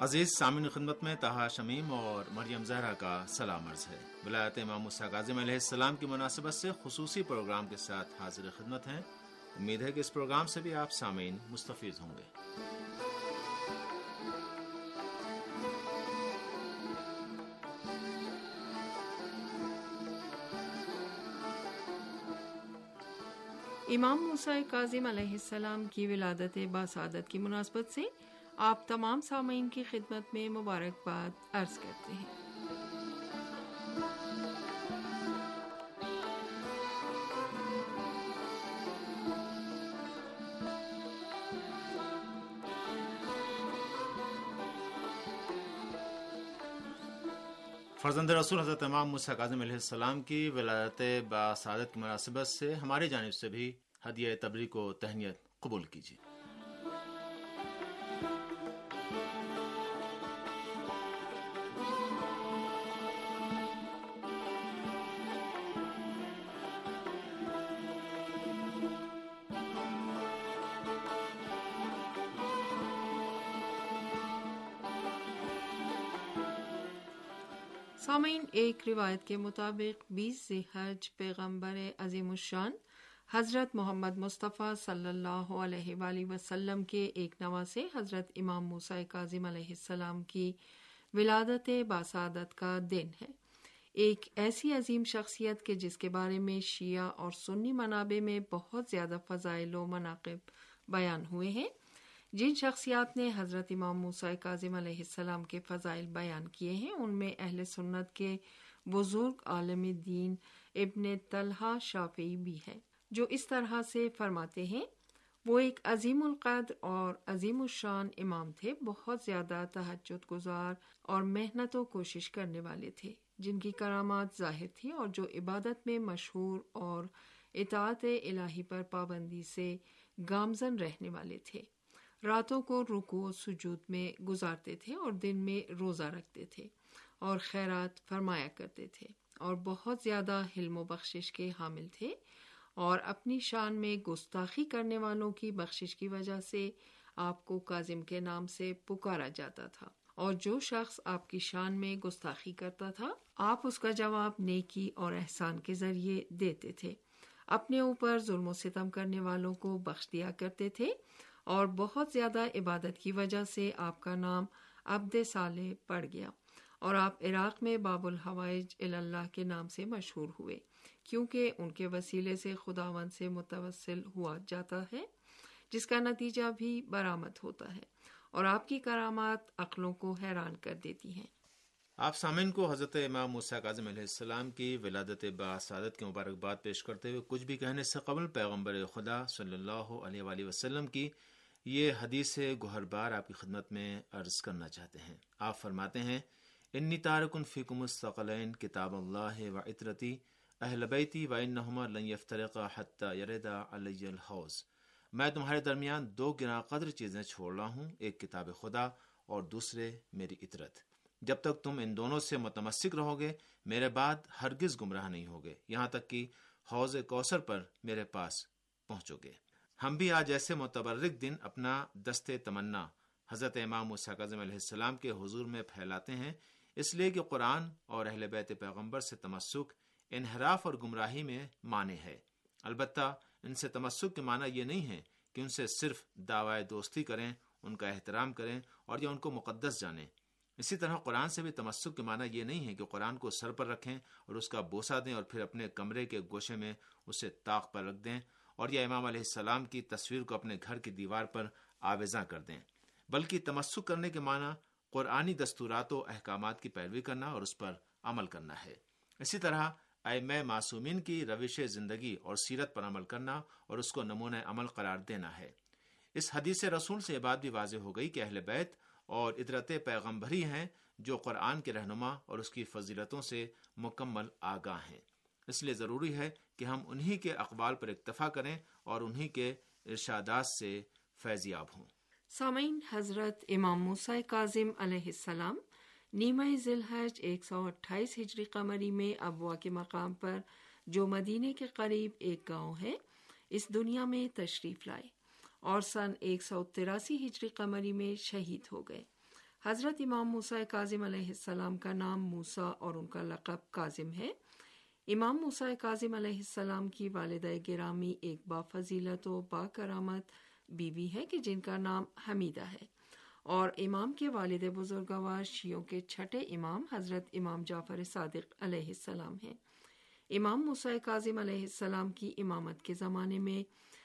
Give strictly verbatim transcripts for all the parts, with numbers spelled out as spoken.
عزیز سامعین خدمت میں طہا شمیم اور مریم زہرا کا سلام عرض ہے۔ ولایت امام موسیٰ کاظم علیہ السلام کی مناسبت سے خصوصی پروگرام کے ساتھ حاضر خدمت ہیں۔ امید ہے کہ اس پروگرام سے بھی آپ سامعین مستفید ہوں گے۔ امام موسیٰ کاظم علیہ السلام کی ولادت باسعادت کی مناسبت سے آپ تمام سامعین کی خدمت میں مبارکباد عرض کرتے ہیں۔ فرزند رسول حضرت امام موسیٰ کاظم علیہ السلام کی ولادت باسعادت کی مناسبت سے ہماری جانب سے بھی ہدیہ تبریک و تہنیت قبول کیجیے۔ سامعین، ایک روایت کے مطابق بیس ذی الحج پیغمبر عظیم الشان حضرت محمد مصطفیٰ صلی اللہ علیہ وآلہ وسلم کے ایک نواسے حضرت امام موسیٰ کاظم علیہ السلام کی ولادت باسعادت کا دن ہے۔ ایک ایسی عظیم شخصیت کے جس کے بارے میں شیعہ اور سنی منابع میں بہت زیادہ فضائل و مناقب بیان ہوئے ہیں۔ جن شخصیات نے حضرت امام موسیٰ کاظم علیہ السلام کے فضائل بیان کیے ہیں ان میں اہل سنت کے بزرگ عالم دین ابن طلحہ شافعی بھی ہے، جو اس طرح سے فرماتے ہیں: وہ ایک عظیم القدر اور عظیم الشان امام تھے، بہت زیادہ تہجد گزار اور محنت و کوشش کرنے والے تھے، جن کی کرامات ظاہر تھی اور جو عبادت میں مشہور اور اطاعت الہی پر پابندی سے گامزن رہنے والے تھے۔ راتوں کو رکوع و سجود میں گزارتے تھے اور دن میں روزہ رکھتے تھے اور خیرات فرمایا کرتے تھے اور بہت زیادہ حلم و بخشش کے حامل تھے، اور اپنی شان میں گستاخی کرنے والوں کی بخشش کی وجہ سے آپ کو کاظم کے نام سے پکارا جاتا تھا، اور جو شخص آپ کی شان میں گستاخی کرتا تھا آپ اس کا جواب نیکی اور احسان کے ذریعے دیتے تھے، اپنے اوپر ظلم و ستم کرنے والوں کو بخش دیا کرتے تھے، اور بہت زیادہ عبادت کی وجہ سے آپ کا نام عبد صالح پڑ گیا، اور آپ عراق میں باب الحوائج اللہ کے نام سے مشہور ہوئے، کیونکہ ان کے وسیلے سے خداوند سے متوسل ہوا جاتا ہے، جس کا نتیجہ بھی برآمد ہوتا ہے، اور آپ کی کرامات عقلوں کو حیران کر دیتی ہیں۔ آپ سامعین کو حضرت امام موسیٰ کاظم علیہ السلام کی ولادت باسعادت کی مبارکباد پیش کرتے ہوئے کچھ بھی کہنے سے قبل پیغمبر خدا صلی اللہ علیہ وآلہ وسلم کی یہ حدیث گوہر بار آپ کی خدمت میں عرض کرنا چاہتے ہیں۔ آپ فرماتے ہیں: انی تارکن فیکم الثقلین کتاب اللہ و عطرتی اہل بیتی و انہما لن یفترقا حتی یردا علی الحوض۔ میں تمہارے درمیان دو گراں قدر چیزیں چھوڑ رہا ہوں، ایک کتاب خدا اور دوسرے میری عطرت۔ جب تک تم ان دونوں سے متمسک رہو گے میرے بعد ہرگز گمراہ نہیں ہوگے، یہاں تک کہ حوض کوثر پر میرے پاس پہنچو گے۔ ہم بھی آج ایسے متبرک دن اپنا دست تمنا حضرت امام موسیٰ کاظم علیہ السلام کے حضور میں پھیلاتے ہیں، اس لیے کہ قرآن اور اہل بیت پیغمبر سے تمسک انحراف اور گمراہی میں مانع ہے۔ البتہ ان سے تمسک کے معنی یہ نہیں ہے کہ ان سے صرف دعوی دوستی کریں، ان کا احترام کریں اور یا ان کو مقدس جانیں۔ اسی طرح قرآن سے بھی تمسک کے معنی یہ نہیں ہے کہ قرآن کو سر پر رکھیں اور اس کا بوسہ دیں اور پھر اپنے کمرے کے گوشے میں اسے طاق پر رکھ دیں، اور یا امام علیہ السلام کی تصویر کو اپنے گھر کی دیوار پر آویزاں کر دیں، بلکہ تمسک کرنے کے معنی قرآنی دستورات و احکامات کی پیروی کرنا اور اس پر عمل کرنا ہے۔ اسی طرح ائمہ معصومین کی روش زندگی اور سیرت پر عمل کرنا اور اس کو نمونہ عمل قرار دینا ہے۔ اس حدیث رسول سے یہ بات بھی واضح ہو گئی کہ اہل بیت اور عطرت پیغمبری ہیں جو قرآن کے رہنما اور اس کی فضیلتوں سے مکمل آگاہ ہیں۔ اس لیے ضروری ہے کہ ہم انہی کے اقوال پر اکتفا کریں اور انہی کے ارشادات سے فیضیاب ہوں۔ سامعین، حضرت امام موسیٰ کاظم علیہ السلام نیمہ ذی الحج ایک سو اٹھائیس ہجری قمری میں ابوا کے مقام پر جو مدینے کے قریب ایک گاؤں ہے اس دنیا میں تشریف لائے اور سن ایک سو تراسی ہجری قمری میں شہید ہو گئے۔ حضرت امام موسیٰ کاظم علیہ السلام کا نام موسیٰ اور ان کا لقب کاظم ہے۔ امام موسیٰ کاظم علیہ السلام کی والدہ گرامی ایک بافضیلت و با کرامت بیوی ہے کہ جن کا نام حمیدہ ہے، اور امام کے والد بزرگوار شیعوں کے چھٹے امام حضرت امام جعفر صادق علیہ السلام ہیں۔ امام موسیٰ کاظم علیہ السلام کی امامت کے زمانے میں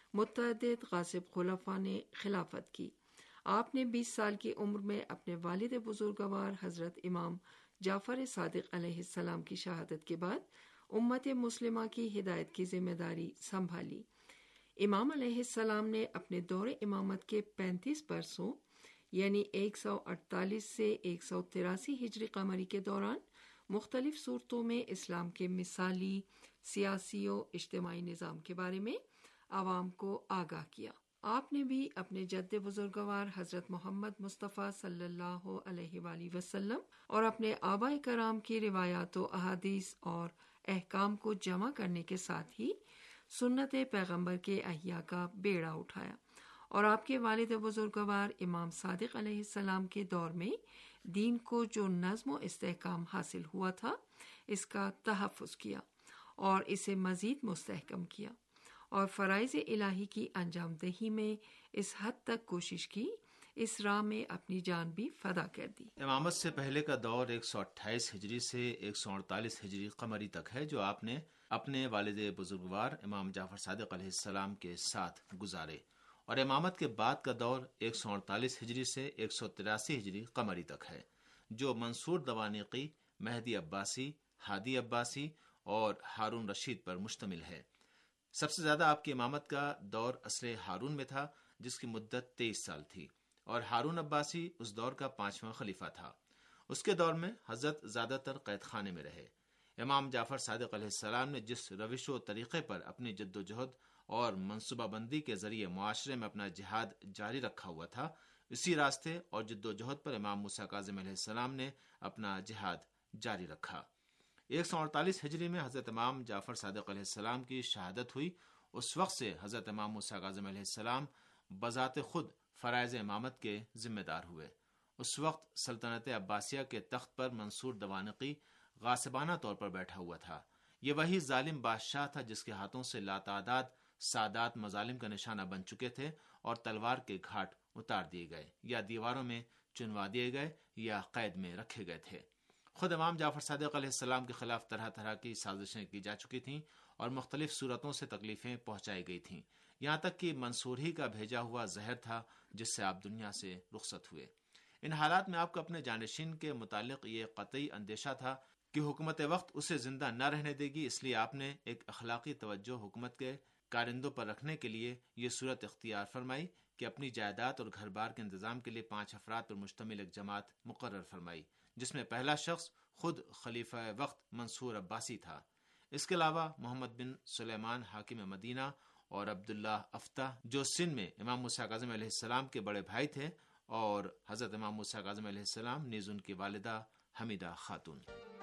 متعدد غاصب خلفاء نے خلافت کی۔ آپ نے بیس سال کی عمر میں اپنے والد بزرگوار حضرت امام جعفر صادق علیہ السلام کی شہادت کے بعد امت مسلمہ کی ہدایت کی ذمہ داری سنبھالی۔ امام علیہ السلام نے اپنے دور امامت کے پینتیس برسوں یعنی ایک سو اڑتالیس سے ایک سو تراسی ہجری قمری کے دوران مختلف صورتوں میں اسلام کے مثالی سیاسی و اجتماعی نظام کے بارے میں عوام کو آگاہ کیا۔ آپ نے بھی اپنے جد بزرگوار حضرت محمد مصطفیٰ صلی اللہ علیہ وآلہ وسلم اور اپنے آباء کرام کی روایات و احادیث اور احکام کو جمع کرنے کے ساتھ ہی سنت پیغمبر کے احیاء کا بیڑا اٹھایا، اور آپ کے والد بزرگوار امام صادق علیہ السلام کے دور میں دین کو جو نظم و استحکام حاصل ہوا تھا اس کا تحفظ کیا اور اسے مزید مستحکم کیا، اور فرائض الہی کی انجام دہی میں اس حد تک کوشش کی، اس راہ میں اپنی جان بھی فدا کر دی۔ امامت سے پہلے کا دور ایک سو اٹھائیس ہجری سے ایک سو اڑتالیس ہجری قمری تک ہے، جو آپ نے اپنے والد بزرگوار امام جعفر صادق علیہ السلام کے ساتھ گزارے، اور امامت کے بعد کا دور ایک سو اڑتالیس ہجری سے ایک سو تراسی ہجری قمری تک ہے، جو منصور دوانیقی، مہدی عباسی، ہادی عباسی اور ہارون رشید پر مشتمل ہے۔ سب سے زیادہ آپ کی امامت کا دور عصر ہارون میں تھا، جس کی مدت تیئیس سال تھی، اور ہارون عباسی اس دور کا پانچواں خلیفہ تھا۔ اس کے دور میں حضرت زیادہ تر قید خانے میں رہے۔ امام جعفر صادق علیہ السلام نے جس روش و طریقے پر اپنی جد و جہد اور منصوبہ بندی کے ذریعے معاشرے میں اپنا جہاد جاری رکھا ہوا تھا، اسی راستے اور جد و جہد پر امام موسیٰ کاظم علیہ السلام نے اپنا جہاد جاری رکھا۔ ایک سو اڑتالیس ہجری میں حضرت امام جعفر صادق علیہ السلام کی شہادت ہوئی۔ اس وقت سے حضرت امام موسیٰ کاظم علیہ السلام بذات خود فرائض امامت کے ذمہ دار ہوئے۔ اس وقت سلطنت عباسیہ کے تخت پر منصور دوانقی غاصبانہ طور پر بیٹھا ہوا تھا۔ یہ وہی ظالم بادشاہ تھا جس کے ہاتھوں سے لاتعداد سادات مظالم کا نشانہ بن چکے تھے اور تلوار کے گھاٹ اتار دیے گئے، یا دیواروں میں چنوا دیے گئے، یا قید میں رکھے گئے تھے۔ خود امام جعفر صادق علیہ السلام کے خلاف طرح طرح کی سازشیں کی جا چکی تھیں اور مختلف صورتوں سے تکلیفیں پہنچائی گئی تھیں، یہاں تک کہ منصور ہی کا بھیجا ہوا زہر تھا جس سے آپ دنیا سے رخصت ہوئے۔ ان حالات میں آپ کو اپنے جانشین کے متعلق یہ قطعی اندیشہ تھا کہ حکومت وقت اسے زندہ نہ رہنے دے گی، اس لیے آپ نے ایک اخلاقی توجہ حکومت کے کارندوں پر رکھنے کے لیے یہ صورت اختیار فرمائی کہ اپنی جائیداد اور گھر بار کے انتظام کے لیے پانچ افراد پر مشتمل ایک جماعت مقرر فرمائی، جس میں پہلا شخص خود خلیفہ وقت منصور عباسی تھا۔ اس کے علاوہ محمد بن سلیمان حاکم مدینہ اور عبداللہ افتح جو سندھ میں امام موسیٰ کاظم علیہ السلام کے بڑے بھائی تھے، اور حضرت امام موسیٰ کاظم علیہ السلام نیز ان کی والدہ حمیدہ خاتون۔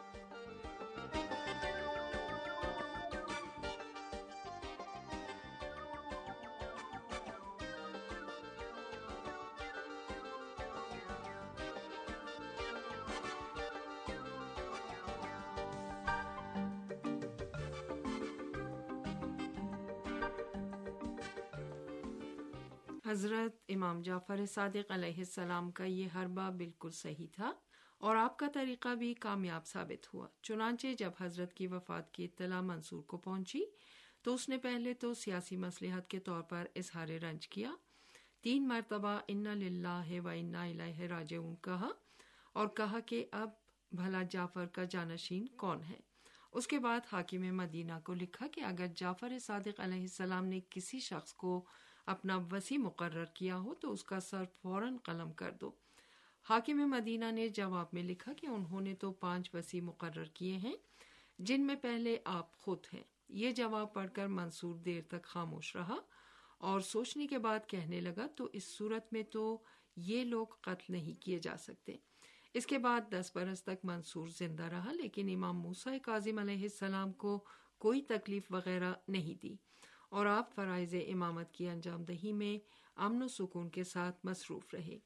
حضرت امام جعفر صادق علیہ السلام کا یہ حربہ بالکل صحیح تھا اور آپ کا طریقہ بھی کامیاب ثابت ہوا۔ چنانچہ جب حضرت کی وفات کی اطلاع منصور کو پہنچی تو اس نے پہلے تو سیاسی مصلحت کے طور پر اظہار رنج کیا، تین مرتبہ انا للہ و انا الیہ راجعون کہا، اور کہا کہ اب بھلا جعفر کا جانشین کون ہے۔ اس کے بعد حاکم مدینہ کو لکھا کہ اگر جعفر صادق علیہ السلام نے کسی شخص کو اپنا وصی مقرر کیا ہو تو اس کا سر فوراً قلم کر دو۔ حاکم مدینہ نے جواب میں لکھا کہ انہوں نے تو پانچ وصی مقرر کیے ہیں جن میں پہلے آپ خود ہیں۔ یہ جواب پڑھ کر منصور دیر تک خاموش رہا اور سوچنے کے بعد کہنے لگا تو اس صورت میں تو یہ لوگ قتل نہیں کیے جا سکتے۔ اس کے بعد دس برس تک منصور زندہ رہا، لیکن امام موسیٰ کاظم علیہ السلام کو کوئی تکلیف وغیرہ نہیں دی اور آپ فرائض امامت کی انجام دہی میں امن و سکون کے ساتھ مصروف رہے۔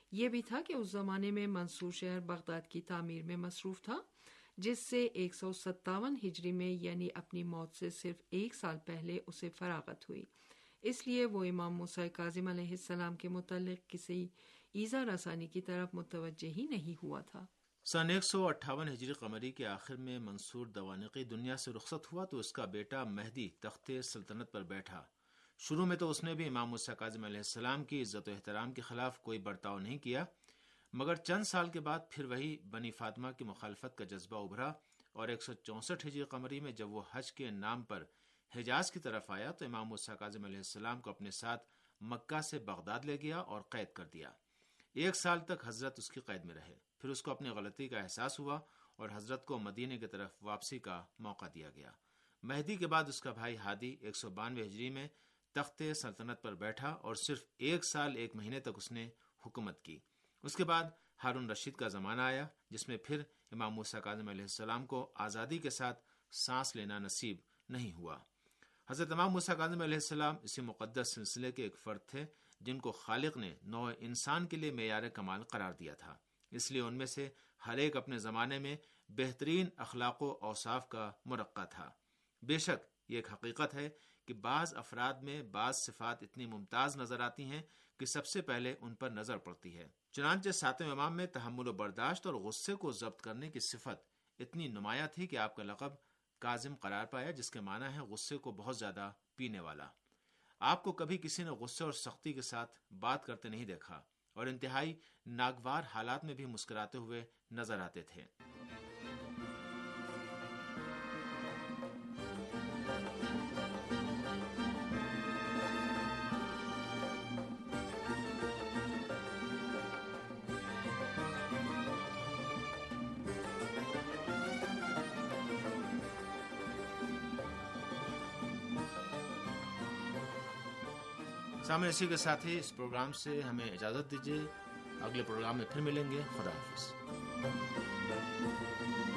یہ بھی تھا کہ اس زمانے میں منصور شہر بغداد کی تعمیر میں مصروف تھا، جس سے ایک سو ستاون ہجری میں یعنی اپنی موت سے صرف ایک سال پہلے اسے فراغت ہوئی، اس لیے وہ امام موسیٰ کاظم علیہ السلام کے متعلق کسی ایذا رسانی کی طرف متوجہ ہی نہیں ہوا تھا۔ سن ایک سو اٹھاون ہجری قمری کے آخر میں منصور دوانقی دنیا سے رخصت ہوا تو اس کا بیٹا مہدی تخت سلطنت پر بیٹھا۔ شروع میں تو اس نے بھی امام موسیٰ کاظم علیہ السلام کی عزت و احترام کے خلاف کوئی برتاؤ نہیں کیا، مگر چند سال کے بعد پھر وہی بنی فاطمہ کی مخالفت کا جذبہ ابھرا، اور ایک سو چونسٹھ ہجری قمری میں جب وہ حج کے نام پر حجاز کی طرف آیا تو امام موسیٰ کاظم علیہ السلام کو اپنے ساتھ مکہ سے بغداد لے گیا اور قید کر دیا۔ ایک سال تک حضرت اس کی قید میں رہے، پھر اس کو اپنی غلطی کا احساس ہوا اور حضرت کو مدینے کی طرف واپسی کا موقع دیا گیا۔ مہدی کے بعد اس کا بھائی ہادی ایک سو بانوے ہجری میں تخت سلطنت پر بیٹھا اور صرف ایک سال ایک مہینے تک اس نے حکومت کی۔ اس کے بعد ہارون رشید کا زمانہ آیا، جس میں پھر امام موسیٰ کاظم علیہ السلام کو آزادی کے ساتھ سانس لینا نصیب نہیں ہوا۔ حضرت امام موسیٰ کاظم علیہ السلام اسی مقدس سلسلے کے ایک فرد تھے جن کو خالق نے نوع انسان کے لیے معیار کمال قرار دیا تھا، اس لیے ان میں سے ہر ایک اپنے زمانے میں بہترین اخلاق و اوصاف کا مرقع تھا۔ بے شک یہ ایک حقیقت ہے کہ بعض افراد میں بعض صفات اتنی ممتاز نظر آتی ہیں کہ سب سے پہلے ان پر نظر پڑتی ہے۔ چنانچہ ساتویں امام میں تحمل و برداشت اور غصے کو ضبط کرنے کی صفت اتنی نمایاں تھی کہ آپ کا لقب کاظم قرار پایا، جس کے معنی ہے غصے کو بہت زیادہ پینے والا۔ آپ کو کبھی کسی نے غصے اور سختی کے ساتھ بات کرتے نہیں دیکھا، اور انتہائی ناگوار حالات میں بھی مسکراتے ہوئے نظر آتے تھے۔ سامنے اسی کے ساتھ ہی اس پروگرام سے ہمیں اجازت دیجیے، اگلے پروگرام میں پھر ملیں گے۔ خدا حافظ۔